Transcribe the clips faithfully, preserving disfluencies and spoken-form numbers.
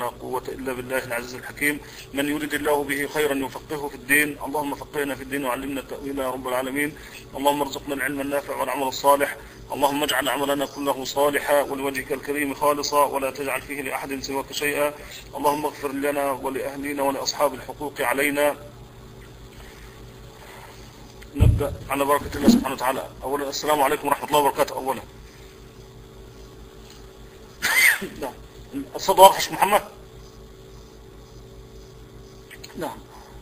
ولا قوة إلا بالله العزيز الحكيم. من يريد الله به خيرا يفقهه في الدين. اللهم فقهنا في الدين وعلمنا التأويل يا رب العالمين. اللهم ارزقنا العلم النافع والعمل الصالح. اللهم اجعل عملنا كله صالحا ولوجهك الكريم خالصا ولا تجعل فيه لأحد سواك شيئا. اللهم اغفر لنا ولأهلنا ولأصحاب الحقوق علينا. نبدأ على بركة الله سبحانه وتعالى. أولا السلام عليكم ورحمة الله وبركاته. أولا الصوت واضح يا محمد؟ نعم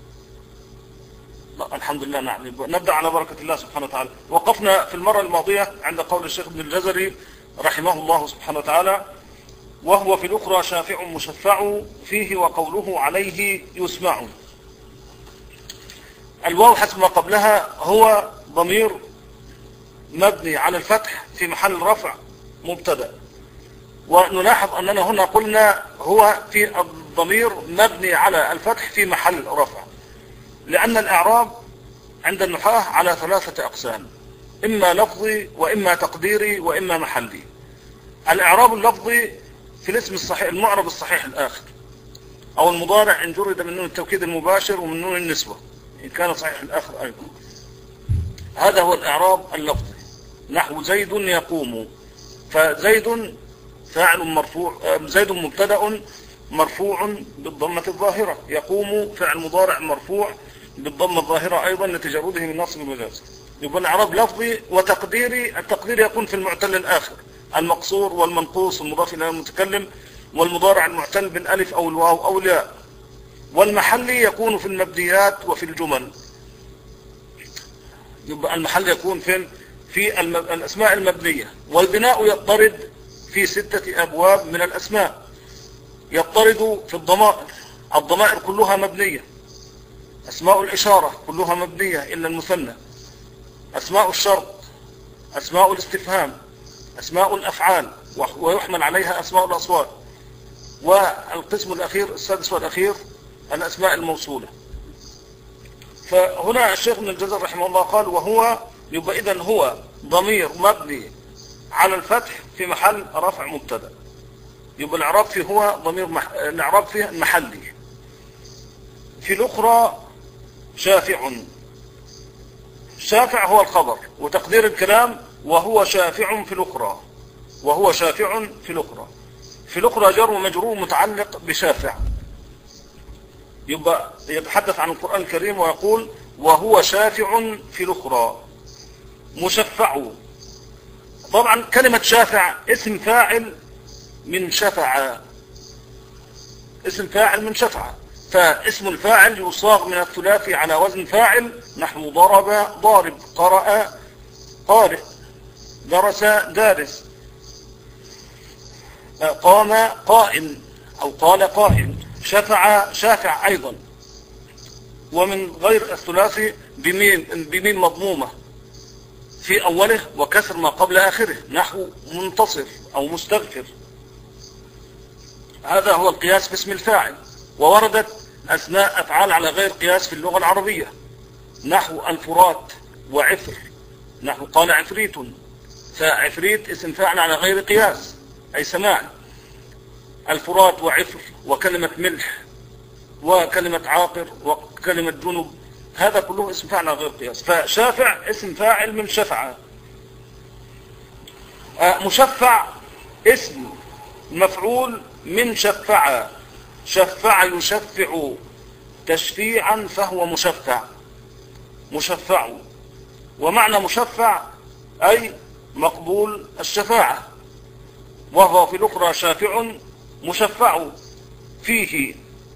الحمد لله. نعم نبدأ على بركة الله سبحانه وتعالى. وقفنا في المرة الماضية عند قول الشيخ ابن الجزري رحمه الله سبحانه وتعالى: وهو في الأخرى شافع مشفع فيه وقوله عليه يسمع. الواو حسب ما قبلها هو ضمير مبني على الفتح في محل رفع مبتدأ. ونلاحظ أننا هنا قلنا هو في الضمير مبني على الفتح في محل رفع، لأن الإعراب عند النحاة على ثلاثة أقسام: إما لفظي وإما تقديري وإما محلي. الإعراب اللفظي في الاسم الصحيح المعرب الصحيح الآخر، أو المضارع إن جرد من نون التوكيد المباشر ومن نون النسوة إن كان صحيح الآخر أيضا. هذا هو الإعراب اللفظي، نحو زيد يقوم. فزيد فاعل مرفوع، زيد مبتدأ مرفوع بالضمة الظاهرة، يقوم فعل مضارع مرفوع بالضمة الظاهرة أيضا لتجرده من نصب المجاز. يبقى الإعراب لفظي وتقديري. التقدير يكون في المعتل الآخر، المقصور والمنقوص المضاف إلى المتكلم، والمضارع المعتل بالألف أو الواو أو الياء. والمحلي يكون في المبنيات وفي الجمل. يبقى المحل يكون في في الأسماء المبنية. والبناء يضطرد في ستة أبواب من الأسماء. يضطرد في الضمائر، الضمائر كلها مبنية. أسماء الإشارة كلها مبنية إلا المثنى. أسماء الشرط، أسماء الاستفهام، أسماء الأفعال، ويحمل عليها أسماء الأصوات. والقسم الأخير السادس والأخير الأسماء الموصولة. فهنا الشيخ ابن الجزري رحمه الله قال: وهو، يبقى إذن هو ضمير مبني على الفتح في محل رفع مبتدا. يبقى الإعراب فيه هو ضمير مح... الإعراب فيه محلي. في الأخرى شافع. شافع هو الخبر، وتقدير الكلام وهو شافع في الأخرى. وهو شافع في الأخرى. في الأخرى جر ومجرور متعلق بشافع. يبقى يتحدث عن القرآن الكريم ويقول: وهو شافع في الأخرى مشفع. طبعا كلمة شافع اسم فاعل من شفع، اسم فاعل من شفع. فاسم الفاعل يصاغ من الثلاثي على وزن فاعل، نحو ضرب ضارب، قرأ قارئ، درس دارس، قام قائم أو قال قائم، شفع شافع أيضا. ومن غير الثلاثي بميم بميم مضمومة في أوله وكسر ما قبل آخره، نحو منتصر أو مستغفر. هذا هو القياس في اسم الفاعل. ووردت أسماء أفعال على غير قياس في اللغة العربية، نحو الفرات وعفر، نحو قال عفريت. فعفريت اسم فاعل على غير قياس أي سماع. الفرات وعفر وكلمة ملح وكلمة عاقر وكلمة جنب، هذا كله اسم فاعل على غير قياس. فشافع اسم فاعل من شفع. مشفع اسم مفعول من شفع. شفع يشفع تشفيعا فهو مشفع. مشفع. ومعنى مشفع أي مقبول الشفاعة. وهو في الأخرى شافع مشفع فيه.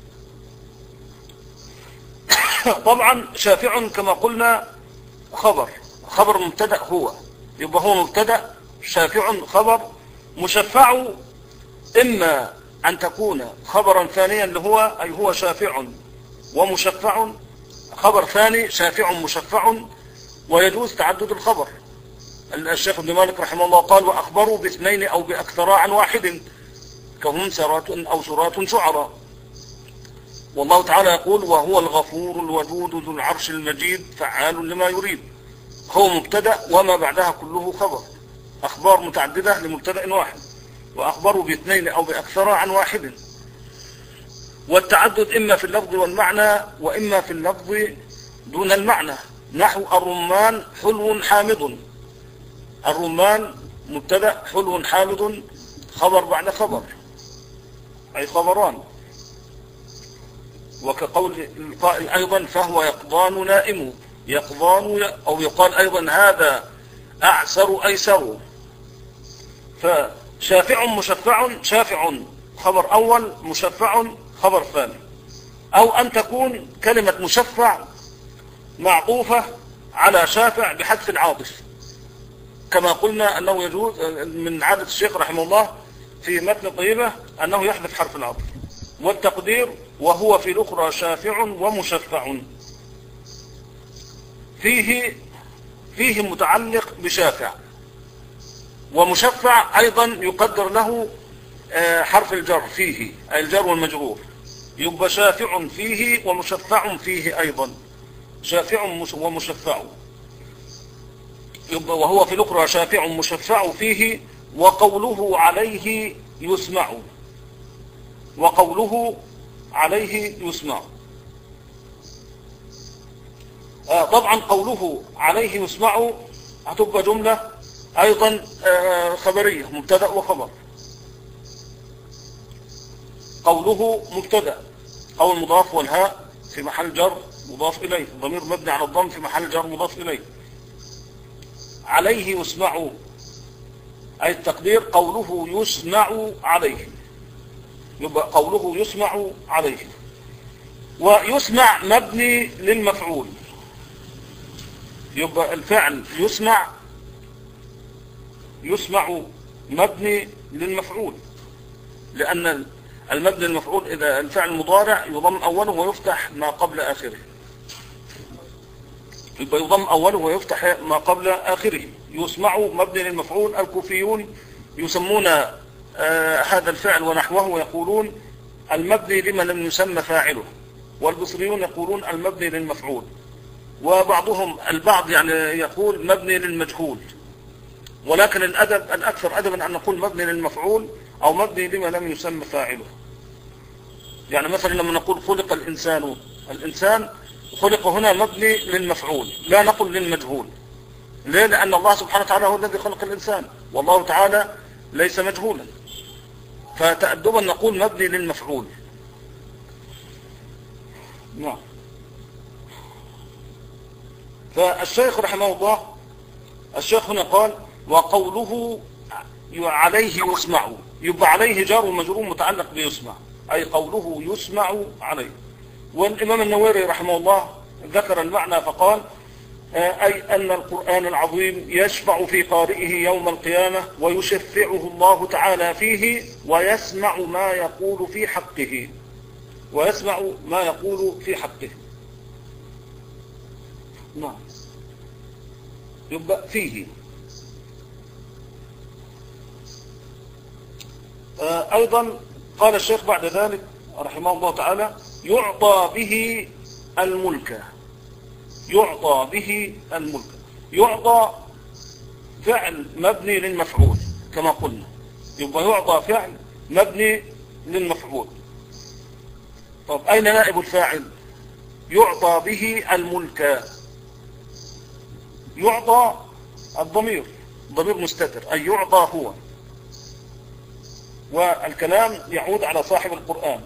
طبعا شافع كما قلنا خبر، خبر مبتدأ هو، يبقى هو مبتدأ، شافع خبر، مشفع إما أن تكون خبرا ثانيا اللي هو أي هو شافع ومشفع، خبر ثاني شافع مشفع. ويجوز تعدد الخبر. الشيخ ابن مالك رحمه الله قال: وأخبروا باثنين أو بأكثر عن واحد كهم سرات أو سرات شعراء. والله تعالى يقول: وهو الغفور الودود ذو العرش المجيد فعال لما يريد. هو مبتدأ وما بعدها كله خبر، أخبار متعددة لمبتدأ واحد. وأخبروا باثنين أو بأكثر عن واحد. والتعدد إما في اللفظ والمعنى وإما في اللفظ دون المعنى، نحو الرمان حلو حامض. الرمان مبتدأ، حلو حامض خبر بعد خبر، أي خبران. وكقول القائل أيضا فهو يقضان نائم، يقضان، أو يقال أيضا هذا أعسر أيسر. فشافع مشفع، شافع خبر أول، مشفع خبر ثاني. أو أن تكون كلمة مشفع معطوفة على شافع بحذف العاطف، كما قلنا أنه يجوز من عادة الشيخ رحمه الله في متن طيبة أنه يحذف حرف العطف. والتقدير وهو في الأخرى شافع ومشفع، فيه فيه متعلق بشافع، ومشفع أيضا يقدر له حرف الجر فيه، أي الجر والمجرور، يبقى شافع فيه ومشفع فيه أيضا، شافع ومشفع، يبقى وهو في الأخرى شافع مشفع فيه. وقوله عليه يسمع، وقوله عليه يسمع. آه طبعا قوله عليه يسمع هتبقى جملة أيضا آه خبرية، مبتدأ وخبر. قوله مبتدأ، أو المضاف والهاء في محل جر مضاف إليه، ضمير مبني على الضم في محل جر مضاف إليه. عليه يسمع، أي التقدير قوله يسمع عليه، يبقى قوله يسمع عليه. ويسمع مبني للمفعول، يبقى الفعل يسمع يسمع مبني للمفعول، لأن المبني للمفعول إذا الفعل مضارع يضم أوله ويفتح ما قبل آخره، يبقى يضم أوله ويفتح ما قبل آخره. يسمع مبني للمفعول. الكوفيون يسمون آه هذا الفعل ونحوه ويقولون المبني لما لم يسمى فاعله، والبصريون يقولون المبني للمفعول، وبعضهم البعض يعني يقول مبني للمجهول، ولكن الأدب الأكثر أدبا أن نقول مبني للمفعول أو مبني لما لم يسمى فاعله. يعني مثلا لما نقول خلق الإنسان، الإنسان خلق هنا مبني للمفعول، لا نقل للمجهول. ليه؟ لأن الله سبحانه وتعالى هو الذي خلق الإنسان، والله تعالى ليس مجهولا، فتأدبا نقول مبني للمفعول. نعم. فالشيخ رحمه الله، الشيخ هنا قال وقوله عليه يسمع، يبقى عليه جار ومجرور متعلق بيسمع، أي قوله يسمع عليه. والإمام النووي رحمه الله ذكر المعنى فقال أي أن القرآن العظيم يشفع في قارئه يوم القيامة ويشفعه الله تعالى فيه، ويسمع ما يقول في حقه، ويسمع ما يقول في حقه. نعم. يبقى فيه. أيضا قال الشيخ بعد ذلك رحمه الله تعالى يعطى به الملك، يعطى به الملك. يعطى فعل مبني للمفعول كما قلنا، يبقى يعطى فعل مبني للمفعول. طب أين نائب الفاعل؟ يعطى به الملك. يعطى الضمير ضمير مستتر، أي يعطى هو، والكلام يعود على صاحب القرآن.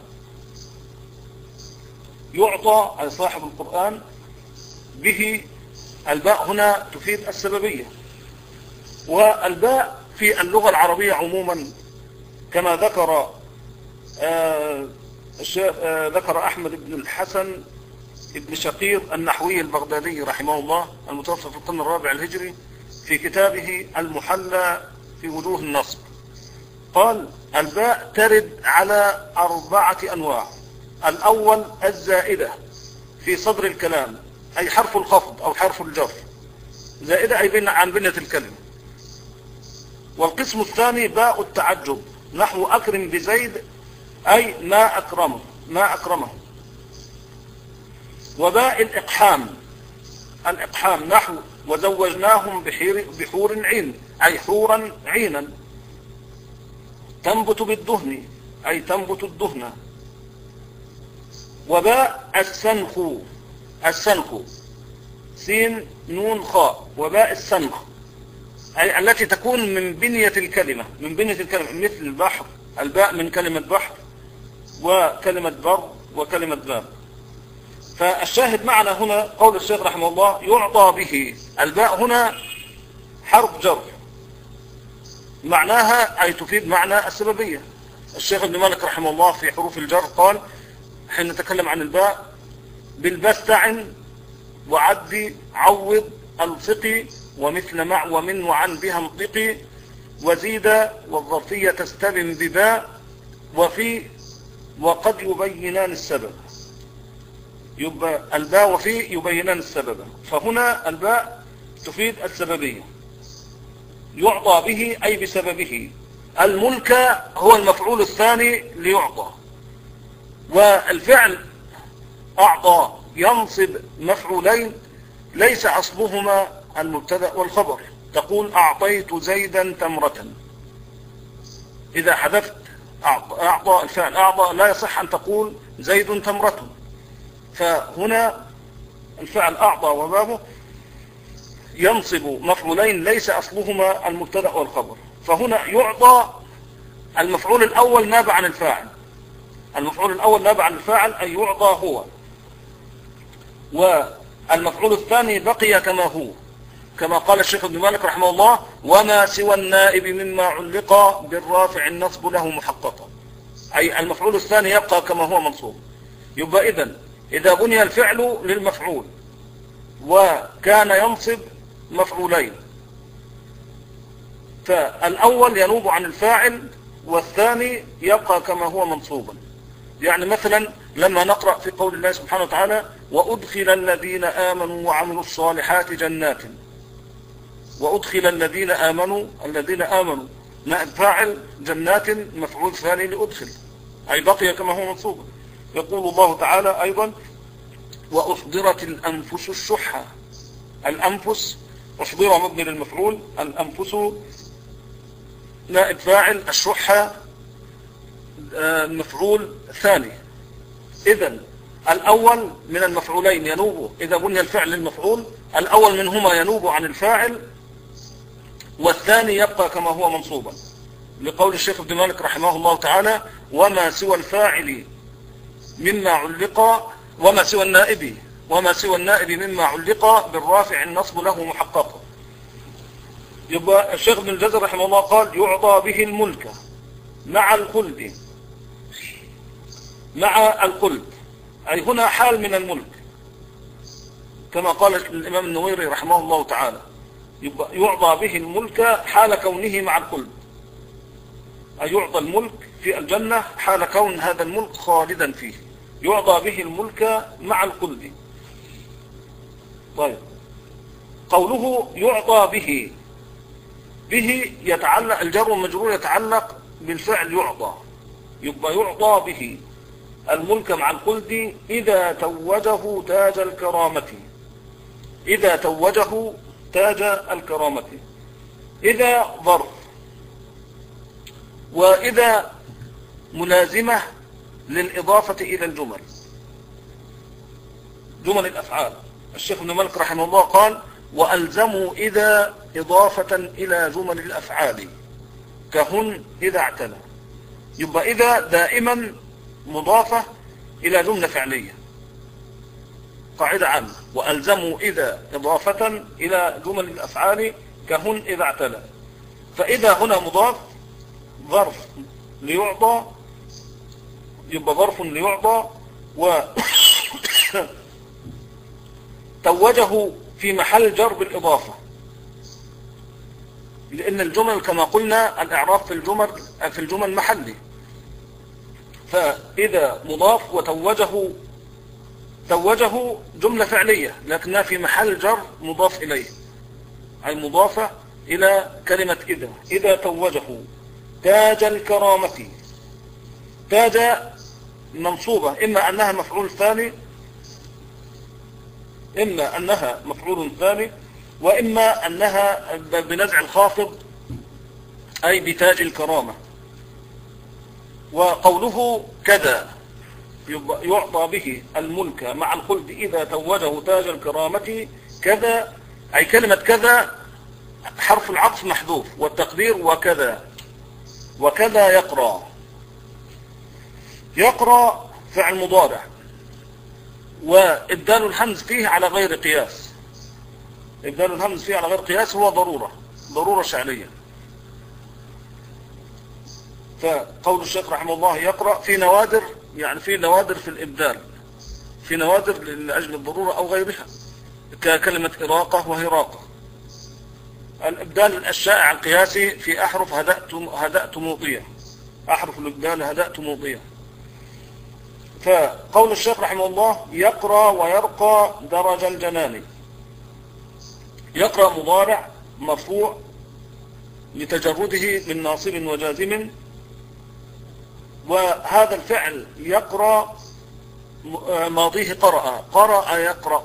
يعطى على صاحب القرآن به. الباء هنا تفيد السببية، والباء في اللغة العربية عموما كما ذكر آه آه ذكر أحمد بن الحسن ابن شقير النحوي البغدادي رحمه الله المتوفى في القرن الرابع الهجري في كتابه المحلى في وجوه النصب، قال الباء ترد على أربعة أنواع. الأول الزائدة في صدر الكلام، أي حرف الخفض أو حرف الجر، زائدة أي بين عن بنية الكلمة. والقسم الثاني باء التعجب، نحو أكرم بزيد، أي ما أكرمه ما أكرمه. وباء الإقحام، الإقحام نحو وزوجناهم بحور عين، أي حورا عينا. تنبت بالدهن، أي تنبت الدهن. وباء السنخ، السنخ سين نون خاء، وباء السنخ أي التي تكون من بنية الكلمة، من بنية الكلمة مثل البحر، الباء من كلمة بحر وكلمة بر وكلمة باب. فالشاهد معنا هنا قول الشيخ رحمه الله يعطى به. الباء هنا حرف جر، معناها أي تفيد معنى السببية. الشيخ ابن مالك رحمه الله في حروف الجر قال حين نتكلم عن الباء: بالباء استعن وعد عوض الفقي ومثل مع ومن وعن بها انطقي وزيد والظرفية تستلم بباء وفي وقد يبينان السبب. يبقى الباء وفي يبينان السبب، فهنا الباء تفيد السببية. يعطى به أي بسببه. الملك هو المفعول الثاني ليعطى، والفعل أعطى ينصب مفعولين ليس أصلهما المبتدأ والخبر. تقول أعطيت زيدا تمرة، إذا حذفت أعطى الفعل أعطى لا يصح أن تقول زيد تمرة. فهنا الفعل أعطى وبابه ينصب مفعولين ليس أصلهما المبتدأ والخبر. فهنا يعطى المفعول الأول نابع عن الفاعل، المفعول الأول نابع عن الفاعل أي يعطى هو، والمفعول الثاني بقي كما هو، كما قال الشيخ ابن مالك رحمه الله: وما سوى النائب مما علق بالرافع النصب له محققا، أي المفعول الثاني يبقى كما هو منصوب. يبقى إذن إذا بني الفعل للمفعول وكان ينصب مفعولين، فالأول ينوب عن الفاعل والثاني يبقى كما هو منصوبا. يعني مثلا لما نقرأ في قول الله سبحانه وتعالى: وأدخل الذين آمنوا وعملوا الصالحات جنات، وأدخل الذين آمنوا، الذين آمنوا نائب فاعل، جنات مفعول ثاني لأدخل أي بقي كما هو منصوب. يقول الله تعالى أيضا: وأحضرت الأنفس الشح، الأنفس أحضر مبني للمفعول، الأنفس نائب فاعل، الشح مفعول ثاني. إذن الأول من المفعولين ينوب إذا بني الفعل للمفعول، الأول منهما ينوب عن الفاعل والثاني يبقى كما هو منصوبا، لقول الشيخ ابن مالك رحمه الله تعالى: وما سوى الفاعل مما علق، وما سوى النائب، وما سوى النائب مما علق بالرافع النصب له محققا. يبقى الشيخ ابن الجزري رحمه الله قال: يعطى به الملك مع الخلد، مع الخلد أي هنا حال من الملك، كما قال الإمام النووي رحمه الله تعالى: يبقى يعطى به الملك حال كونه مع الخلد، أي يعطى الملك في الجنة حال كون هذا الملك خالدا فيه، يعطى به الملك مع الخلد. طيب، قوله يعطى به، به يتعلق الجر والمجرور يتعلق بالفعل يعطى، يبقى يعطى به الملك مع الخلد إذا توجه تاج الكرامة، إذا توجه تاج الكرامة. إذا ظرف، وإذا ملازمة للإضافة إلى الجمل، جمل الأفعال. الشيخ ابن مالك رحمه الله قال: وألزموا إذا إضافة إلى جمل الأفعال كهن إذا اعتنى. يبقى إذا دائما مضافة إلى جملة فعلية، قاعدة عامة: وألزموا إذا إضافة إلى جمل الأفعال كهن إذا اعتنى. فإذا هنا مضاف، ظرف ليعطى، يبقى ظرف ليعطى، و توجه في محل جر بالإضافة، لأن الجمل كما قلنا الإعراب في الجمل في الجمل محلي. فإذا مضاف وتوجه، توجه جملة فعلية لكنها في محل جر مضاف إليه، أي مضافة إلى كلمة إذا. إذا توجه تاج الكرامة، تاج منصوبة، إما أنها مفعول ثاني، إما أنها مفعول ثاني، وإما أنها بنزع الخافض أي بتاج الكرامة. وقوله كذا يعطى به الملك مع الخلد إذا توجه تاج الكرامة كذا، أي كلمة كذا حرف العطف محذوف، والتقدير وكذا. وكذا يقرأ. يقرأ فعل مضارع، وإبدال الهمز فيه على غير قياس. إبدال الهمز فيه على غير قياس هو ضرورة، ضرورة شعرية. فقول الشيخ رحمه الله يقرأ في نوادر، يعني في نوادر في الإبدال، في نوادر لأجل الضرورة أو غيرها، ككلمة إراقة وهراقة. الإبدال الشائع القياسي في أحرف هدأت هدأت موطية، أحرف الإبدال هدأت موطية. فقول الشيخ رحمه الله يقرأ ويرقى درج الجنان. يقرأ مضارع مرفوع لتجرده من ناصب وجازم، وهذا الفعل يقرأ ماضيه قرأ، قرأ يقرأ.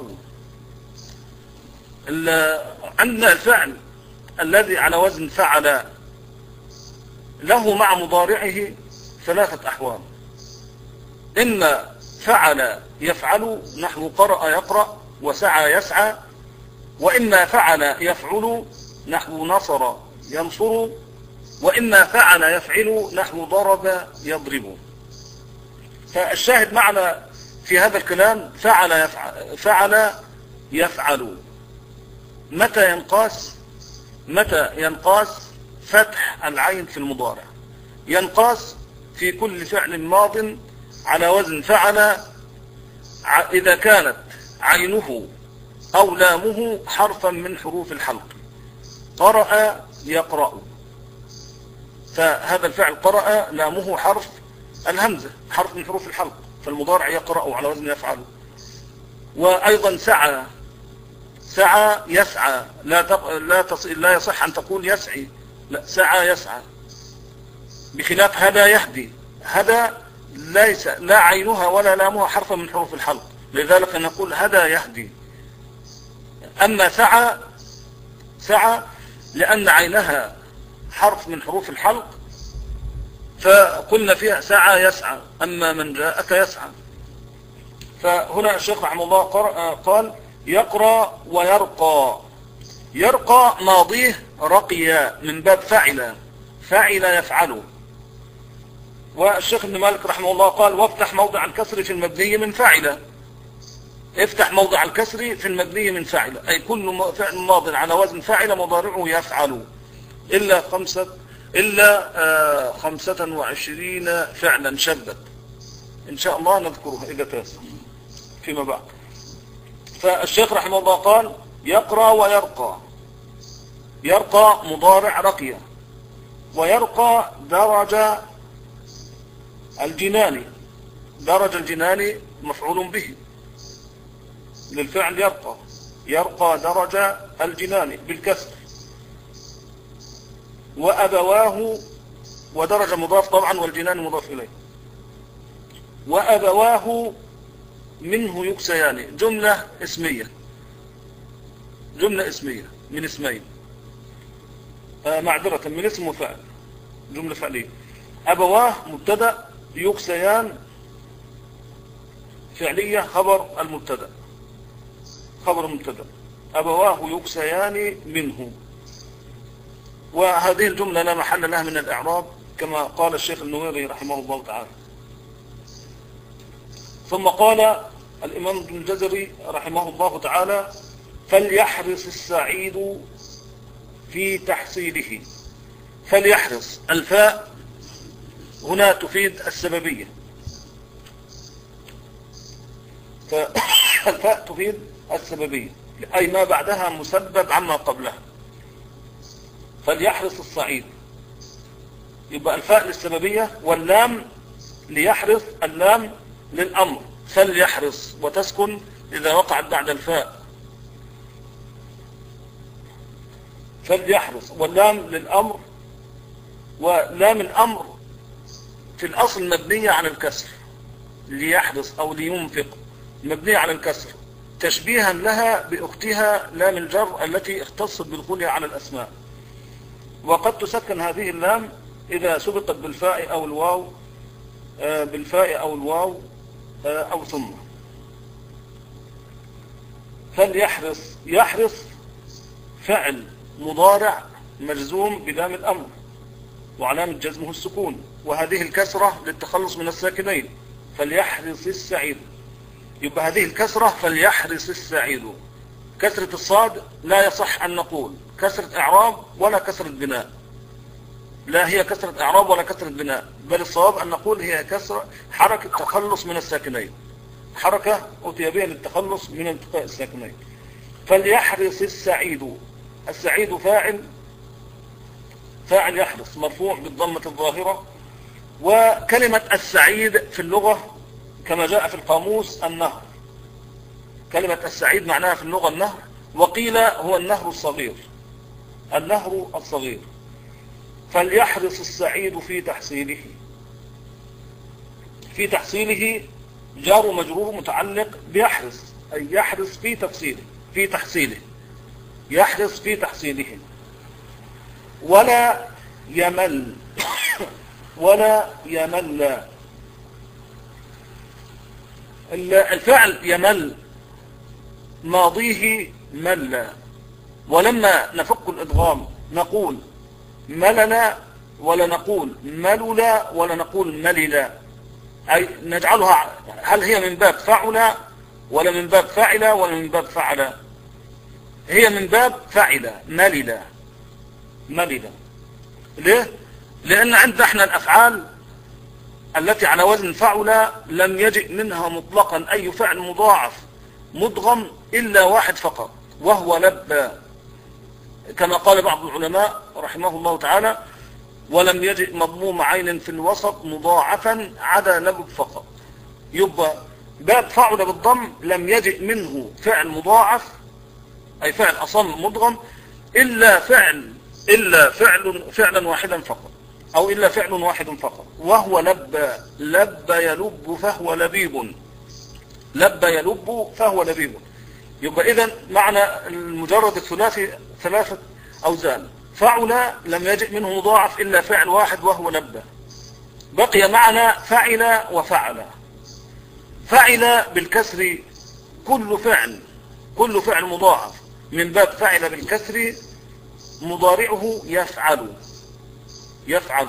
عندنا الفعل الذي على وزن فعل له مع مضارعه ثلاثة أحوال: إما فعل يفعل نحو قرأ يقرأ وسعى يسعى، وإما فعل يفعل نحو نصر ينصر، وإما فعل يفعل نحو ضرب يضرب. فالشاهد معنا في هذا الكلام فعل يفعل, فعل يفعل. متى ينقاس؟ متى ينقاس؟ فتح العين في المضارع. ينقاس في كل فعل ماض على وزن فعل إذا كانت عينه أو لامه حرفا من حروف الحلق. قرأ يقرأ، فهذا الفعل قرأ لامه حرف الهمزة، حرف من حروف الحلق، فالمضارع يقرأ على وزن يفعل. وأيضا سعى، سعى يسعى، لا تق... لا, تص... لا يصح أن تقول يسعي، لا، سعى يسعى. بخلاف هدى يهدي، هدى ليس لا عينها ولا لامها حرفا من حروف الحلق، لذلك نقول هدى يهدي. أما سعى، سعى لأن عينها حرف من حروف الحلق فقلنا فيها سعى يسعى، أما من جاءك يسعى. فهنا الشيخ رحمه الله قال يقرأ ويرقى. يرقى ماضيه رقيا من باب فعل، فعل يفعل. والشيخ ابن مالك رحمه الله قال وافتح موضع الكسر في المبني من فعل. افتح موضع الكسر في المبني من فعل، أي كل فعل ماض على وزن فعل مضارعه يفعل، إلا خمسة إلا آه خمسة وعشرين فعلا شبت، إن شاء الله نذكرها إذا تاسع فيما بعد. فالشيخ رحمه الله قال يقرأ ويرقى. يرقى مضارع رقية، ويرقى درج الجنان. درج الجنان مفعول به للفعل يرقى. يرقى درج الجنان بالكسر. وأبواه، ودرج مضاف طبعا والجنان مضاف إليه. وأبواه منه يكسيان، جملة اسمية، جملة اسمية من اسمين، آه معذرة من اسم وفعل، جملة فعلية. أبواه مبتدأ، يكسيان فعلية خبر المبتدأ، خبر المبتدأ. أبواه يكسيان منه. وهذه الجملة لا محل لها من الإعراب كما قال الشيخ النويري رحمه الله تعالى. ثم قال الإمام ابن الجزري رحمه الله تعالى فليحرص السعيد في تحصيله. فليحرص، الفاء هنا تفيد السببية، فالفاء تفيد السببية، أي ما بعدها مسبب عما قبلها. فليحرص السعيد، يبقى الفاء للسببية، واللام ليحرص، اللام للأمر، فليحرص، وتسكن إذا وقعت بعد الفاء. فليحرص، واللام للأمر، ولام الأمر في الأصل مبنية على الكسر. ليحرص أو لينفق مبنية على الكسر، تشبيها لها بأختها لام الجر التي اختصت بالكلية على الأسماء. وقد تسكن هذه اللام إذا سبقت بالفاء أو الواو، بالفاء أو الواو أو ثم. فليحرص، يحرص فعل مضارع مجزوم بلام الأمر وعلامة جزمه السكون، وهذه الكسرة للتخلص من الساكنين. فليحرص السعيد، يبقى هذه الكسرة فليحرص السعيد. كسرة الصاد لا يصح أن نقول كسرة إعراب ولا كسرة بناء، لا هي كسرة إعراب ولا كسرة بناء، بل الصواب أن نقول هي كسرة حركة تخلص من الساكنين، حركة أتي بها للتخلص من التقاء الساكنين. فليحرص السعيد، السعيد فاعل، فاعل يحرص مرفوع بالضمة الظاهرة. وكلمة السعيد في اللغة كما جاء في القاموس النهر، كلمة السعيد معناها في اللغة النهر، وقيل هو النهر الصغير، النهر الصغير. فليحرص السعيد في تحصيله، في تحصيله جار مجرور متعلق بيحرص، أي يحرص في تفصيله، في تحصيله، يحرص في تحصيله. ولا يمل، ولا يمل، الفعل يمل ماضيه مل، ولما نفك الإدغام نقول ملل ولا نقول ملل ولا نقول ملل، أي نجعلها هل هي من باب فعل ولا من باب فعل ولا من باب فعل؟ هي من باب فعل، ملل، ملل. ليه؟ لأن عندنا احنا الأفعال التي على وزن فعل لم يجئ منها مطلقا أي فعل مضاعف مدغم إلا واحد فقط، وهو لبى، كما قال بعض العلماء رحمه الله تعالى: ولم يجئ مضموم عين في الوسط مضاعفا عدا لبب فقط. يبقى باب فعل بالضم لم يجئ منه فعل مضاعف أي فعل أصم مدغم إلا فعل إلا فعل فعلا واحدا فقط، أو إلا فعل واحد فقط، وهو لبى. لبى يلب فهو لبيب، لبى يلب فهو لبيب. يبقى إذن معنى المجرد الثلاثي ثلاثة أوزان. فعل لم يجئ منه مضاعف إلا فعل واحد وهو لبى. بقي معنى فعل وفعل. فعل بالكسر كل فعل، كل فعل مضاعف من باب فعل بالكسر مضارعه يفعل، يفعل.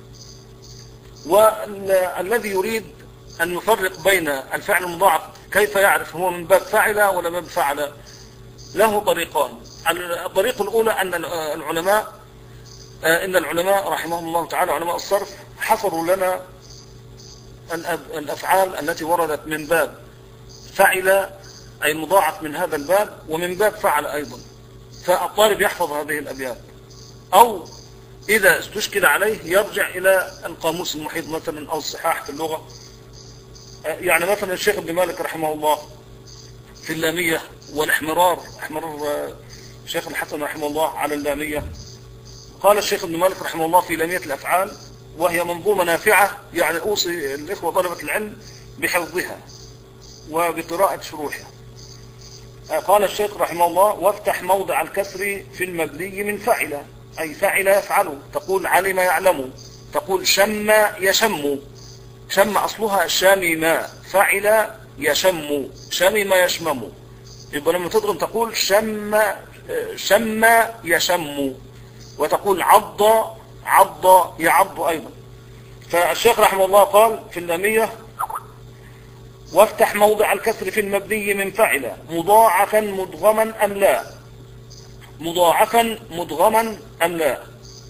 والذي يريد أن يفرق بين الفعل المضاعف كيف يعرف هو من باب فعل ولا باب فعل؟ له طريقان. الطريق الأولى أن العلماء إن العلماء رحمهم الله تعالى علماء الصرف حصروا لنا الأفعال التي وردت من باب فعل أي المضاعف من هذا الباب ومن باب فعل أيضا، فالطالب يحفظ هذه الأبيات، أو إذا استشكل عليه يرجع إلى القاموس المحيط مثلا أو الصحاح في اللغة. يعني مثلا الشيخ ابن مالك رحمه الله في اللامية والاحمرار، احمرار الشيخ الحسن رحمه الله على اللامية، قال الشيخ ابن مالك رحمه الله في لامية الأفعال، وهي منظومة نافعة، يعني أوصي الإخوة طلبة العلم بحفظها وبقراءة شروحها. قال الشيخ رحمه الله: وافتح موضع الكسر في المبني من فعل، أي فعل يفعل. تقول علم يعلم، تقول شم يشم، شم أصلها شامم، فعل يشم، شمم يشمم. يبقى لما تضرب تقول شم شم يشم، وتقول عض عض يعض أيضا. فالشيخ رحمه الله قال في اللامية: وافتح موضع الكسر في المبني من فعل مضاعفا مدغما أم لا، مضاعفا مدغما أم لا،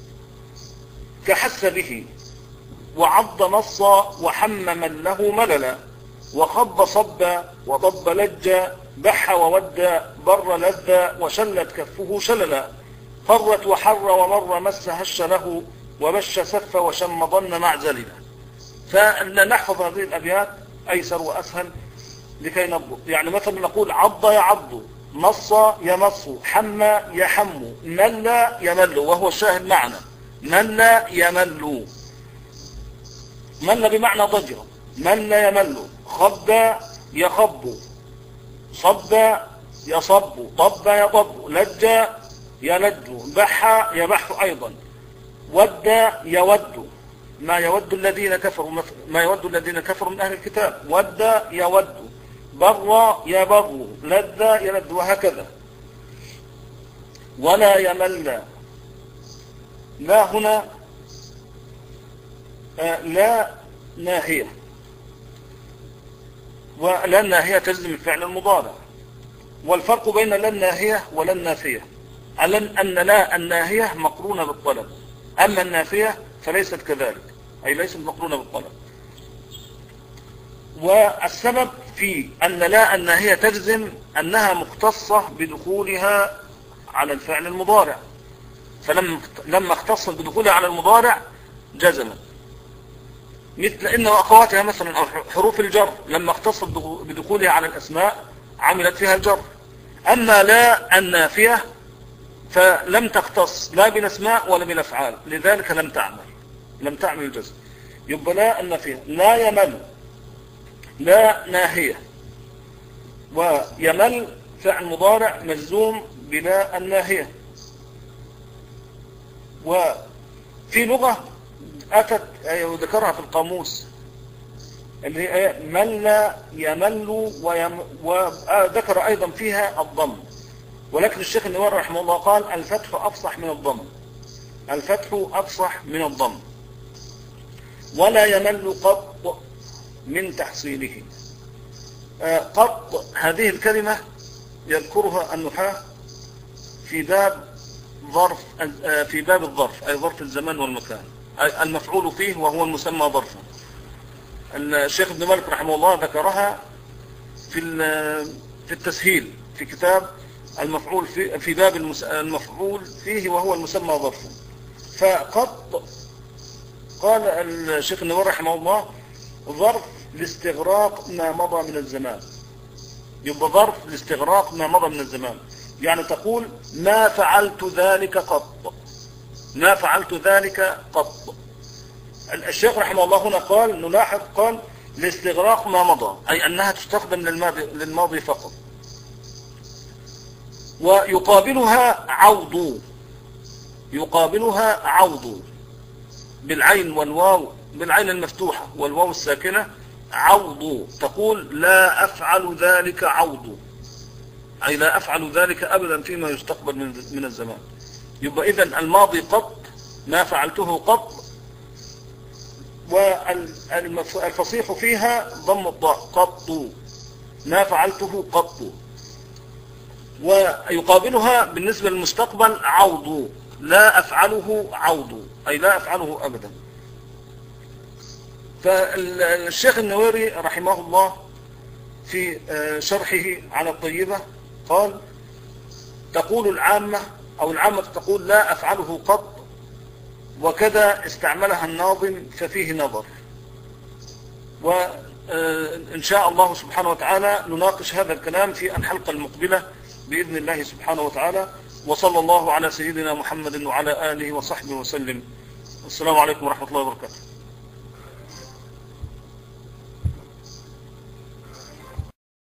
كحس به، وعض نص، وحمم له مللا، وخب صب، وضب لج، بح وود، بر لذ، وشلت كفه شللا، فرت وحر ومر مس هش له، وبش سف وشم ضن معزلنا. فنحفظ هذه الأبيات أيسر وأسهل لكي نضبط. يعني مثلا نقول عض يعض، نص ينص، حم يحم، مل يمل، وهو الشاهد معنا، مل يمل، مل بمعنى ضجر، مل يمل، خب يخب، صب يصب، طب يطب، لج يلج، بح يبح أيضا، ود يود. ما يود الذين كفروا ما يود الذين كفروا من أهل الكتاب، ود يود، بر يبر، لذ يلذ، وهكذا. ولا يمل، لا هنا آه لا ناهية، ولا الناهية تجزم الفعل المضارع. والفرق بين لا الناهية ولا النافية أن لا الناهية مقرونة بالطلب، أما النافية فليست كذلك، أي ليست مقرونة بالطلب. والسبب في أن لا الناهية تجزم أنها مختصة بدخولها على الفعل المضارع، فلما لما اختصت بدخولها على المضارع جزمت، مثل إن وأخواتها مثلا أو حروف الجر لما اختصت بدخولها على الأسماء عملت فيها الجر. أما لا النافية فلم تختص لا بالأسماء ولا بالأفعال، لذلك لم تعمل لم تعمل الجزم. يبقى لا النافية لا يمل، لا ناهية، ويمل فعل مضارع مجزوم بلا الناهية. وفي لغة أتت وذكرها في القاموس اللي هي مل يمل، وذكر أيضا فيها الضم، ولكن الشيخ النووي رحمه الله قال الفتح أفصح من الضم، الفتح أفصح من الضم. ولا يمل قط من تحصيله. قط هذه الكلمة يذكرها النحاة في باب ظرف، في باب الظرف، أي ظرف الزمان والمكان، أي المفعول فيه وهو المسمى ظرفا. الشيخ ابن مالك رحمه الله ذكرها في في التسهيل في كتاب المفعول في في باب المفعول فيه وهو المسمى ظرفا. فقط قال الشيخ النووي رحمه الله ظرف لاستغراق ما مضى من الزمان. يبقى ظرف لاستغراق ما مضى من الزمان، يعني تقول ما فعلت ذلك قط، ما فعلت ذلك قط. الشيخ رحمه الله هنا قال نلاحظ قال لاستغراق ما مضى، أي أنها تستخدم للماضي, للماضي فقط. ويقابلها عوض، يقابلها عوض بالعين والواو، بالعين المفتوحة والواو الساكنة، عوض. تقول لا أفعل ذلك عوض، أي لا أفعل ذلك أبدا فيما يستقبل من الزمان. يبقى إذن الماضي قط، ما فعلته قط، والفصيح فيها ضم الضاء قط، ما فعلته قط. ويقابلها بالنسبة للمستقبل عوض، لا أفعله عوض، أي لا أفعله أبدا. فالشيخ النووي رحمه الله في شرحه على الطيبة قال تقول العامة أو العامة تقول لا أفعله قط، وكذا استعملها الناظم ففيه نظر. وإن شاء الله سبحانه وتعالى نناقش هذا الكلام في الحلقة المقبلة بإذن الله سبحانه وتعالى. وصلى الله على سيدنا محمد وعلى آله وصحبه وسلم. السلام عليكم ورحمة الله وبركاته.